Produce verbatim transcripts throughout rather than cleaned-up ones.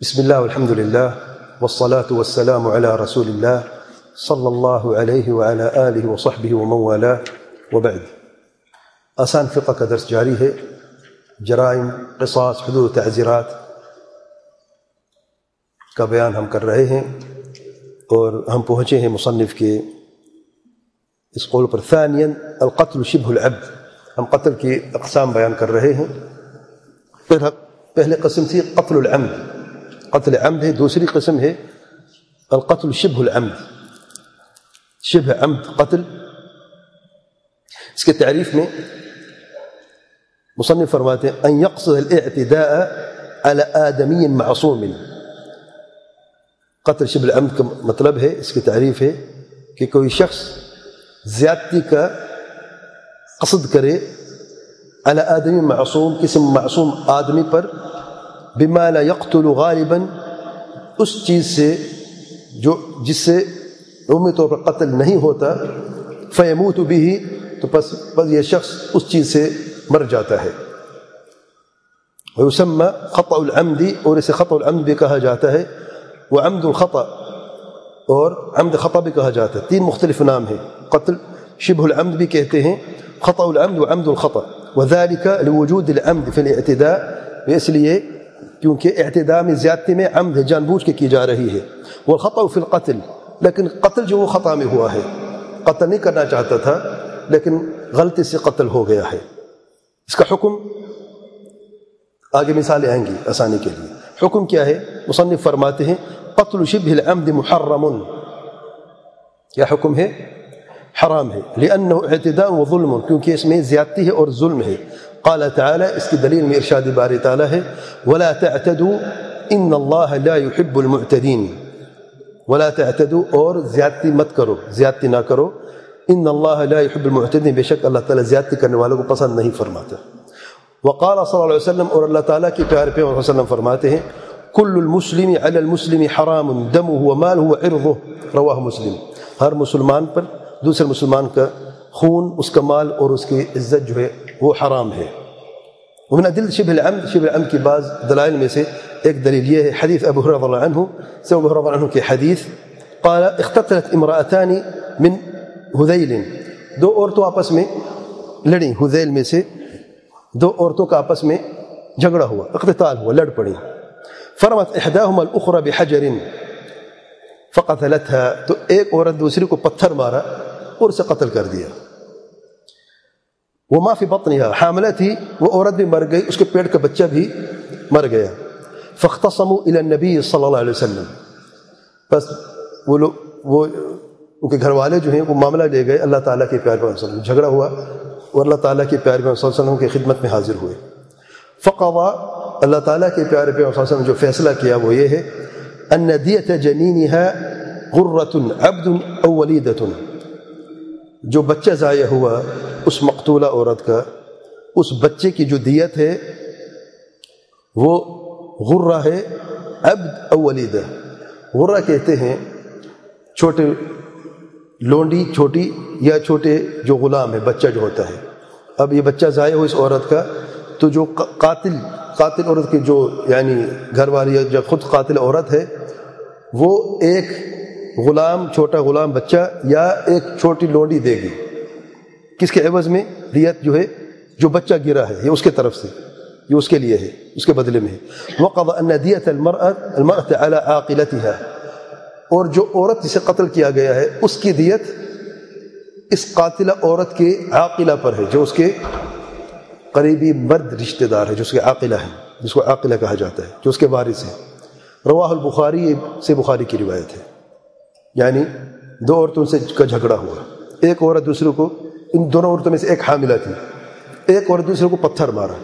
بسم الله والحمد لله والصلاة والسلام على رسول الله صلى الله عليه وعلى آله وصحبه ومن والاه وبعد. آسان فقہ کا درس جاری ہے. جرائم، قصاص، حدود و تعزیرات کا بیان ہم کر رہے ہیں اور ہم پہنچے ہیں مصنف کے اس قول پر. ثانیاً القتل شبه العبد. ہم قتل کی اقسام بیان کر رہے ہیں. پہلے قسم تھی قتل العمد، قتل عمد ہے. دوسری قسم ہے القتل شبه العمد، شبه عمد قتل. اس کے تعریف میں مصنف فرماتے ہیں ان يقصد الاعتداء على آدمی معصوم. قتل شبه العمد کا مطلب ہے، اس کی تعریف ہے کہ کوئی شخص زیادتی کا قصد کرے على آدمی معصوم، کسی معصوم آدمی پر، بما لا يقتل غالبا، اس چیز سے جو جس سے عمومی طور پر قتل نہیں ہوتا، فیموت به، تو پس بس یہ شخص اس چیز سے مر جاتا ہے. ويسمى خطأ العمد، اور اسے خطأ العمد بھی کہا جاتا ہے، وعمد الخطأ، اور عمد خطأ بھی کہا جاتا ہے. تین مختلف نام ہیں. قتل شبه العمد بھی کہتے ہیں، خطأ العمد وعمد الخطأ. وذلك لوجود العمد في الاعتداء، اس لیے کیونکہ اعتداء میں زیادتی میں عمد ہے، جان بوجھ کے کی جا رہی ہے. والخطأ في القتل، لیکن قتل جو وہ خطا میں ہوا ہے، قتل نہیں کرنا چاہتا تھا لیکن غلطی سے قتل ہو گیا ہے. اس کا حکم آگے مثالیں آئیں گی آسانی کے لیے. حکم کیا ہے؟ مصنف فرماتے ہیں قتل شبه العمد محرم. کیا حکم ہے؟ حرام ہے. لأنه اعتداء وظلم، کیونکہ اس میں زیادتی ہے اور ظلم ہے. قال تعالی، اس کی دلیل میں ارشاد باری تعالی ہے، ولا تعتدوا ان اللہ لا يحب المعتدین. ولا تعتدوا، اور زیادتی مت کرو، زیادتی نہ کرو. ان اللہ لا يحب المعتدین، بے شک اللہ تعالی زیادتی کرنے والوں کو پسند نہیں فرماتا. وقال صلی اللہ علیہ وسلم، اور اللہ تعالیٰ کے پیارے پیغمبر صلی اللہ علیہ وسلم فرماتے ہیں کل المسلم علی المسلم حرام دمه وماله وعرضه. رواہ مسلم. ہر مسلمان پر دوسرے مسلمان کا خون، اس کا مال اور اس کی عزت جو ہے وہ حرام ہے. ومن ادلة شبه العمد، شبه العمد کی بعض دلائل میں سے ایک دلیل یہ ہے حدیث ابو ہریرہ رضی اللہ عنہ سے، ابو ہریرہ رضی اللہ عنہ کی حدیث، قال اختتلت امرأتان من ہذیل. دو عورتوں آپس میں لڑیں، ہذیل میں سے دو عورتوں کا آپس میں جھگڑا ہوا، اقتتال ہوا، لڑ پڑی. فرمت احداهما الاخرى بحجر فقتلتها، تو ایک عورت دوسری کو پتھر مارا اور اسے قتل کر دیا. وما في بطنها، حاملہ تھی وہ عورت بھی مر گئی، اس کے پیٹ کا بچہ بھی مر گیا. فاختصموا الى النبي صلی اللہ علیہ وسلم، بس وہ لوگ وہ ان کے گھر والے جو ہیں وہ معاملہ لے گئے اللہ تعالیٰ کے پیارے پیغمبر صلی اللہ علیہ وسلم. جھگڑا ہوا اور اللہ تعالیٰ کے پیارے پیغمبر صلی اللہ علیہ وسلم کی خدمت میں حاضر ہوئے. فقضى، اللہ تعالیٰ کے پیارے پیغمبر صلی اللہ علیہ وسلم جو فیصلہ کیا وہ یہ ہے ان دیۃ جنینها غرة عبد او ولیدۃ، جو بچہ ضائع ہوا اس مقتولہ عورت کا، اس بچے کی جو دیت ہے وہ غرہ ہے، عبد او ولیدہ. غرہ کہتے ہیں چھوٹے لونڈی، چھوٹی یا چھوٹے جو غلام ہے، بچہ جو ہوتا ہے. اب یہ بچہ ضائع ہو اس عورت کا، تو جو قاتل قاتل عورت کی جو یعنی گھر والی یا جو خود قاتل عورت ہے، وہ ایک غلام، چھوٹا غلام بچہ یا ایک چھوٹی لونڈی دے گی. کس کے عوض میں؟ دیت جو ہے جو بچہ گرا ہے یہ اس کے طرف سے، یہ اس کے لیے ہے، اس کے بدلے میں ہے. وقضى ان دیۃ المرأة المرأة على عاقلتها، اور جو عورت جسے قتل کیا گیا ہے اس کی دیت اس قاتلہ عورت کے عاقلہ پر ہے، جو اس کے قریبی مرد رشتہ دار ہے، جو اس کے عاقلہ ہے، جس کو عاقلہ کہا جاتا ہے، جو اس کے وارث ہے. رواہ البخاری، سے بخاری کی روایت ہے. یعنی دو عورتوں سے کا جھگڑا ہوا، ایک عورت دوسرے کو، ان دونوں عورتوں میں سے ایک حاملہ تھی، ایک عورت دوسرے کو پتھر مارا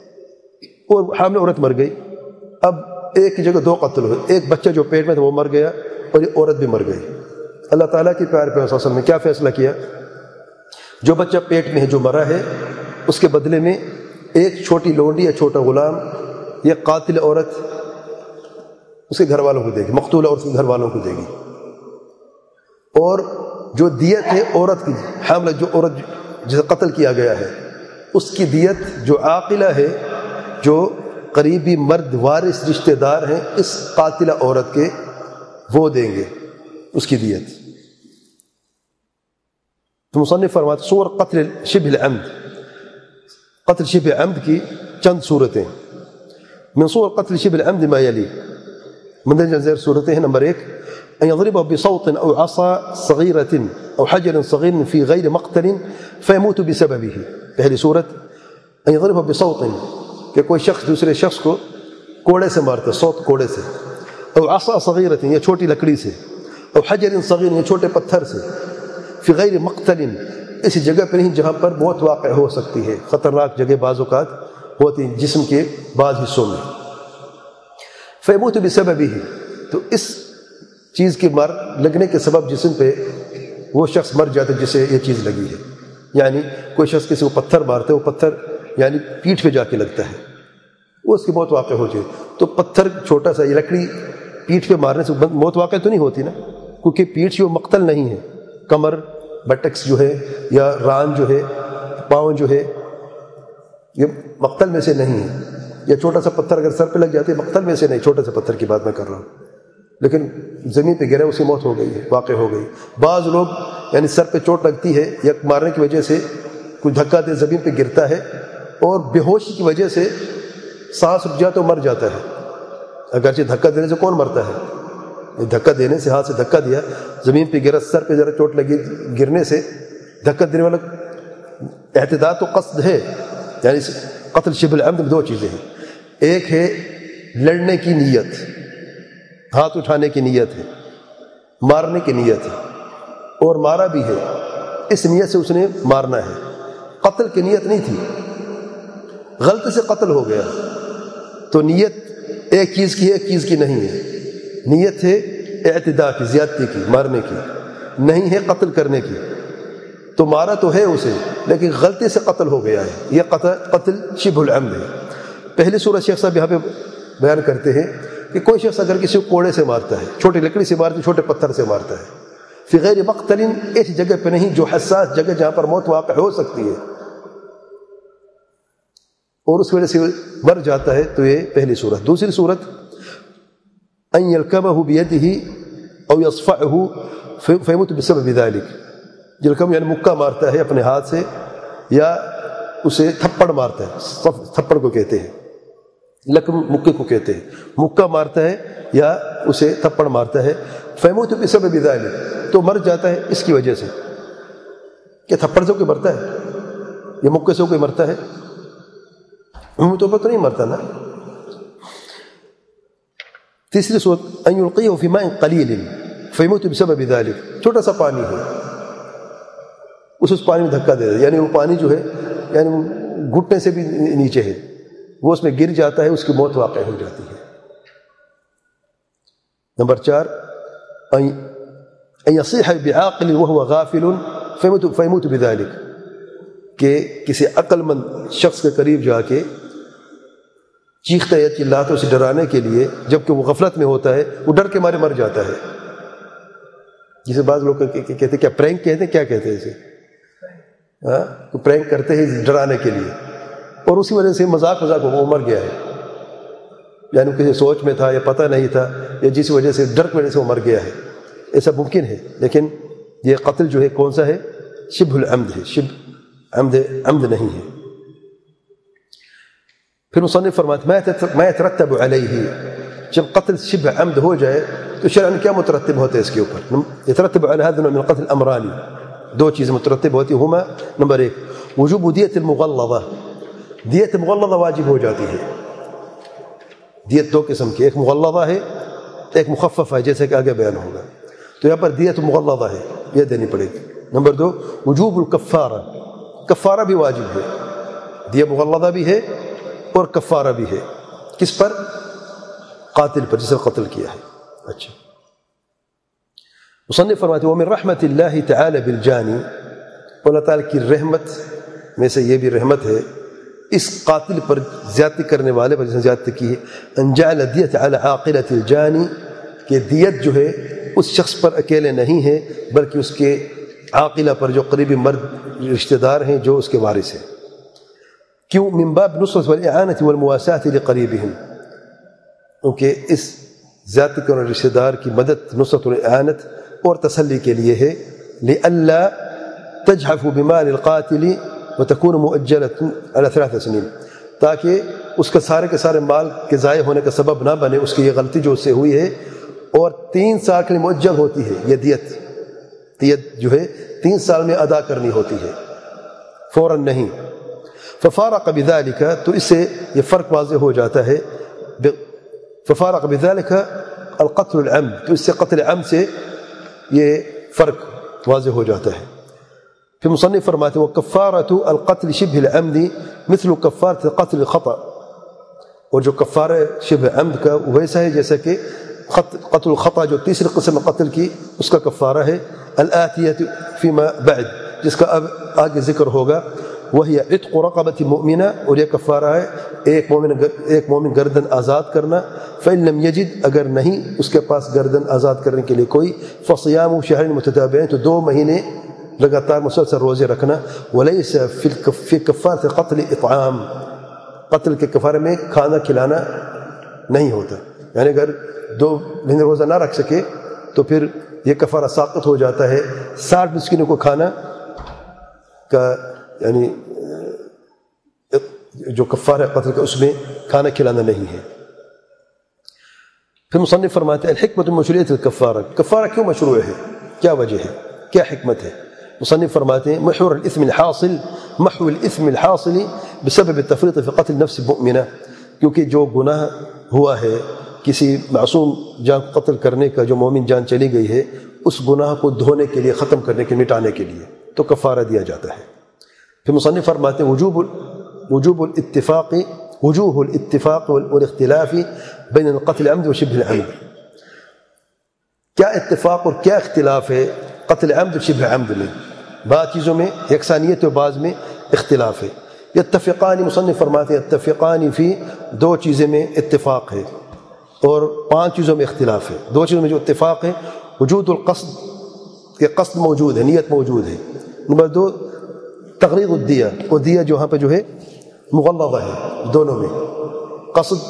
اور حاملہ عورت مر گئی. اب ایک کی جگہ دو قتل ہوئے، ایک بچہ جو پیٹ میں تھا وہ مر گیا اور یہ عورت بھی مر گئی. اللہ تعالیٰ کے پیارے پیغمبر صلی اللہ علیہ وسلم نے کیا فیصلہ کیا؟ جو بچہ پیٹ میں ہے جو مرا ہے اس کے بدلے میں ایک چھوٹی لونڈی یا چھوٹا غلام یا قاتل عورت اس کے گھر والوں کو دے گی، مقتول عورت کے گھر والوں کو دے گی. اور جو دیت ہے عورت کی، حاملہ جو عورت جسے قتل کیا گیا ہے، اس کی دیت جو عاقلہ ہے، جو قریبی مرد وارث رشتہ دار ہیں اس قاتلہ عورت کے، وہ دیں گے اس کی دیت۔ تو مصنف فرماتے صور قتل شبہ العمد، قتل شبہ عمد کی چند صورتیں۔ من صور قتل شبہ العمد ما یلی، مندرجہ ذیل صورتیں ہیں۔ نمبر ایک، ان يضربه بصوت او عصا صغيرة او حجر صغير في غير مقتل فيموت بسببه۔ پہلی صورت ان يضربه بصوت، کہ کوئی شخص دوسرے شخص کو کوڑے سے مارتا ہے، صوت کوڑے سے، او عصا صغيرة یا چھوٹی لکڑی سے، او حجر صغير یا چھوٹے پتھر سے، فی غیر مقتل اسی جگہ پہ نہیں جہاں پر موت واقع ہو سکتی ہے، خطرناک جگہ بعض اوقات ہوتی ہیں جسم کے بعض حصوں میں۔ فیموت بسببہ، تو اس چیز کی مار لگنے کے سبب جسم پہ وہ شخص مر جاتا ہے جسے یہ چیز لگی ہے۔ یعنی کوئی شخص کسی کو پتھر مارتا ہے، وہ پتھر یعنی پیٹھ پہ جا کے لگتا ہے، وہ اس کی موت واقع ہو جائے۔ تو پتھر چھوٹا سا، یہ لکڑی پیٹھ پہ مارنے سے موت واقع تو نہیں ہوتی نا، کیونکہ پیٹھ وہ مقتل نہیں ہے، کمر بٹکس جو ہے یا ران جو ہے، پاؤں جو ہے، یہ مقتل میں سے نہیں ہے۔ یا چھوٹا سا پتھر اگر سر پہ لگ جاتے مقتل میں سے نہیں، چھوٹے سے پتھر کی بات میں کر رہا ہوں، لیکن زمین پہ گرا اس کی موت ہو گئی ہے، واقع ہو گئی۔ بعض لوگ یعنی سر پہ چوٹ لگتی ہے یا مارنے کی وجہ سے کوئی دھکا دے زمین پہ گرتا ہے اور بے ہوشی کی وجہ سے سانس رک جاتا تو مر جاتا ہے۔ اگرچہ دھکا دینے سے کون مرتا ہے؟ دھکا دینے سے، ہاتھ سے دھکا دیا، زمین پہ گرا، سر پہ ذرا چوٹ لگی گرنے سے، دھکا دینے والا اعتداء تو قصد ہے۔ یعنی قتل شبہ العمد میں دو چیزیں ہیں، ایک ہے لڑنے کی نیت، ہاتھ اٹھانے کی نیت ہے، مارنے کی نیت ہے، اور مارا بھی ہے، اس نیت سے اس نے مارنا ہے۔ قتل کی نیت نہیں تھی، غلطی سے قتل ہو گیا، تو نیت ایک چیز کی ہے، ایک چیز کی نہیں ہے۔ نیت ہے اعتداء کی، زیادتی کی، مارنے کی، نہیں ہے قتل کرنے کی۔ تو مارا تو ہے اسے، لیکن غلطی سے قتل ہو گیا ہے، یہ قتل قتل شبہ العمد ہے۔ پہلی صورت شیخ صاحب یہاں پہ بیان کرتے ہیں کہ کوئی شخص اگر کسی کو کوڑے سے مارتا ہے، چھوٹی لکڑی سے مارتا ہے، چھوٹے پتھر سے مارتا ہے، فی غیر مقتل، ایسی جگہ پہ نہیں جو حساس جگہ جہاں پر موت واقع ہو سکتی ہے، اور اس وجہ سے مر جاتا ہے، تو یہ پہلی صورت۔ دوسری صورت ان یلکمہ بیدہ او یصفعہ فیموت بسبب ذلک، یلکم یعنی مکہ مارتا ہے اپنے ہاتھ سے، یا اسے تھپڑ مارتا ہے، تھپڑ کو کہتے ہیں، لکم مکے کو کہتے ہیں، مکہ مارتا ہے یا اسے تھپڑ مارتا ہے، فیموت بسبب ذلک، تو مر جاتا ہے اس کی وجہ سے۔ کیا تھپڑ سے کوئی مرتا ہے یا مکے سے کوئی مرتا ہے؟ عمومی طور پر تو نہیں مرتا نا۔ تیسری صورت ان یلقیہ فی ماء قلیل فیموت بسبب ذلک، چھوٹا سا پانی ہے، اس اس پانی میں دھکا دے دے، یعنی وہ پانی جو ہے یعنی گھٹنے سے بھی نیچے ہے، وہ اس میں گر جاتا ہے، اس کی موت واقع ہو جاتی ہے۔ نمبر چار ان یصیح بعاقل وهو غافل فیموت فیموت بذلک، کہ کسی عقل مند شخص کے قریب جا کے چیختا ہے، چلاتا اسے ڈرانے کے لیے، جبکہ وہ غفلت میں ہوتا ہے، وہ ڈر کے مارے مر جاتا ہے۔ جسے بعض لوگ کہتے ہیں، کیا پرینک کہتے ہیں، کیا کہتے ہیں اسے، ہاں تو پرینک کرتے ہیں ڈرانے کے لیے، اور اسی وجہ سے مذاق مذاق وہ مر گیا ہے، یعنی کسی سوچ میں تھا یا پتہ نہیں تھا، یا جس وجہ سے ڈر کی وجہ سے وہ مر گیا ہے، ایسا ممکن ہے۔ لیکن یہ قتل جو ہے کون سا ہے؟ شبہ العمد ہے، شبہ عمد عمد نہیں ہے۔ پھر مصنف فرماتے ما يترتب علیہ، جب قتل شبہ عمد ہو جائے تو شرعاً کیا مترتب ہوتا ہے اس کے اوپر؟ يترتب على هذا النوع من القتل امران، دو چیزیں مترتب ہوتی ہیں، ہما نمبر ایک وجوب دیت المغلظہ، دیت مغلظہ واجب ہو جاتی ہے۔ دیت دو قسم کی، ایک مغلظہ ہے، ایک مخفف ہے، جیسے کہ آگے بیان ہوگا۔ تو یہاں پر دیت مغلظہ ہے، یہ دینی پڑے گی۔ نمبر دو وجوب الکفارہ، کفارہ بھی واجب ہے، دیت مغلظہ بھی ہے اور کفارہ بھی ہے، کس پر؟ قاتل پر، جسے قتل کیا ہے۔ اچھا، مصنف فرماتے ہیں ومن رحمت اللہ تعالی بالجانی، اللہ تعالیٰ کی رحمت میں سے یہ بھی رحمت ہے اس قاتل پر، زیادتی کرنے والے پر جس نے زیادتی کی ہے، ان جعل دیت علی عاقلۃ الجانی، کہ دیت جو ہے اس شخص پر اکیلے نہیں ہے بلکہ اس کے عاقلہ پر، جو قریبی مرد رشتہ دار ہیں جو اس کے وارث ہیں۔ کیوں؟ من باب نصرت والاعانۃ والمواساۃ لقریبہم، کیونکہ اس ذاتی اور رشتہ دار کی مدد نصرت اور اعانت اور تسلی کے لیے ہے. لئلا تجحفوا بمال القاتل وتكون مؤجلة على ثلاث سنين، تاکہ اس کا سارے کے سارے مال کے ضائع ہونے کا سبب نہ بنے، اس کی یہ غلطی جو اس سے ہوئی ہے، اور تین سال کے لیے مؤجل ہوتی ہے یہ دیت. دیت جو ہے تین سال میں ادا کرنی ہوتی ہے، فوراً نہیں. ففارق بذلك، تو اس سے یہ فرق واضح ہو جاتا ہے. ففارق بذلك القتل العمد، تو اس سے قتل عمد سے یہ فرق واضح ہو جاتا ہے. پھر مصنف فرماتے ہیں وکفارۃ القتل شبہ العمد مثل کفارۃ قتل الخطأ، اور جو کفارہ شبہ عمد کا ویسا ہے جیسا کہ قتل الخطأ جو تیسری قسم قتل کی اس کا کفارہ ہے. الآتیۃ فیما بعد، جس کا اب آگے ذکر ہوگا. وہی عتق رقبۃ مؤمنہ، اور یہ کفارہ ہے ایک مومن ایک مومن گردن آزاد کرنا. فإن لم یجد، اگر نہیں اس کے پاس گردن آزاد کرنے کے لیے کوئی، فصیام شہرین متتابعین، تو دو مہینے لگاتار مسلسل روزے رکھنا. ولیس فی کفارۃ قتل اطعام، قتل کے کفارے میں کھانا کھلانا نہیں ہوتا. یعنی اگر دو مہینے روزہ نہ رکھ سکے تو پھر یہ کفارہ ساقط ہو جاتا ہے. ساٹھ مسکینوں کو کھانا کا یعنی جو کفارہ قتل کا اس میں کھانا کھلانا نہیں ہے. پھر مصنف فرماتے ہیں الحکمۃ مشروعیت الکفارہ، کفارہ کیوں مشروع ہے، کیا وجہ ہے، کیا حکمت ہے. مصنف فرماتے ہیں محور الاثم الحاصل محو الاثم الحاصل بسبب التفریط في قتل نفس مؤمنہ، کیونکہ جو گناہ ہوا ہے کسی معصوم جان کو قتل کرنے کا، جو مومن جان چلی گئی ہے، اس گناہ کو دھونے کے لیے، ختم کرنے کے، مٹانے کے لیے تو کفارہ دیا جاتا ہے. پھر مصنف فرماتے ہیں وجوب وجوب الاتفاق وجوہ الاتفاق والاختلاف بین القتل عمد و شبہ العمد. کیا اتفاق اور کیا اختلاف ہے قتل عمد و شبہ عمد میں؟ بعض چیزوں میں یکسانیت و بعض میں اختلاف ہے. یتفقان، مصنف فرماتے ہیں اتفقان فی، دو چیزیں میں اتفاق ہے اور پانچ چیزوں میں اختلاف ہے. دو چیزوں میں جو اتفاق ہے، وجود القصد، کہ قصد موجود ہے، نیت موجود ہے. نمبر دو تغلیظ الدیہ، اور دیہ جو یہاں پہ جو ہے مغلظہ ہے. دونوں میں قصد،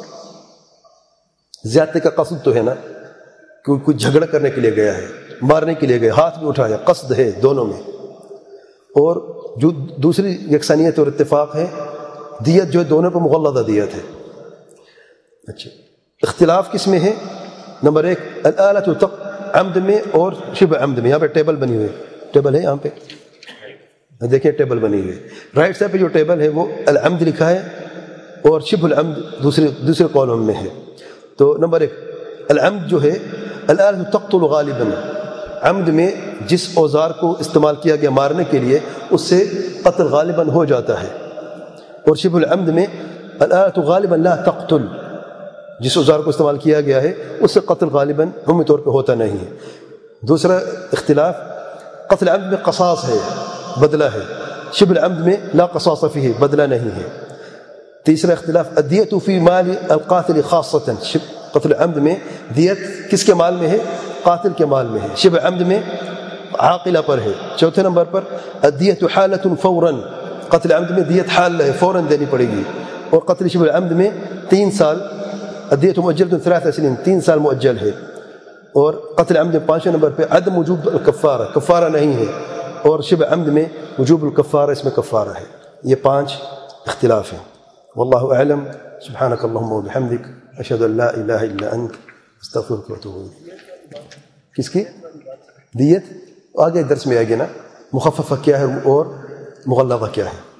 زیادتی کا قصد تو ہے نا، کہ کوئی جھگڑا کرنے کے لیے گیا ہے، مارنے کے لیے گیا، ہاتھ بھی اٹھایا، قصد ہے دونوں میں. اور جو دوسری یکسانیت اور اتفاق ہے، دیت جو ہے دونوں پہ مغلظہ دیت ہے. اچھا، اختلاف کس میں ہے؟ نمبر ایک الآلۃ عمد میں اور شبہ عمد میں. یہاں پہ ٹیبل بنی ہوئی، ٹیبل ہے یہاں پہ، دیکھیں ٹیبل بنی ہوئی. رائٹ سائڈ پہ جو ٹیبل ہے وہ العمد لکھا ہے اور شبہ العمد دوسرے دوسرے کالم میں ہے. تو نمبر ایک العمد جو ہے، الآلۃ تقتل غالباً، عمد میں جس اوزار کو استعمال کیا گیا مارنے کے لیے اس سے قتل غالباً ہو جاتا ہے. اور شبہ العمد میں الآلۃ غالباً لا تقتل، جس اوزار کو استعمال کیا گیا ہے اس سے قتل غالباً عمومی طور پہ ہوتا نہیں ہے. دوسرا اختلاف قتل عمد میں قصاص ہے، بدلہ ہے. شبہ العمد میں لا قصاص فیہ، بدلہ نہیں ہے. تیسرا اختلاف الدیۃ فی مال القاتل خاصۃ، قتل عمد میں دیت کس کے مال میں ہے؟ قاتل کے مال میں ہے. شبہ عمد میں عاقلہ پر ہے. چوتھے نمبر پر الدیۃ حالۃ فوراً، قتل عمد میں دیت حال ہے، فوراً دینی پڑے گی. اور قتل شبہ عمد میں تین سال، الدیۃ مؤجلۃ ثلاث سنین، تین سال مؤجل ہے. اور قتل عمد میں پانچویں نمبر پہ عدم وجوب الکفارہ، کفارہ نہیں ہے. اور شبہ عمد میں وجوب الکفارہ، اس میں کفارہ ہے. یہ پانچ اختلاف ہیں. واللہ اعلم. سبحانک اللہم وبحمدک، اشہد ان لا الہ الا انت، استغفرک واتوب الیک. کس کی دیت آگے درس میں آئے گی نا، مخففہ کیا ہے اور مغلظہ کیا ہے.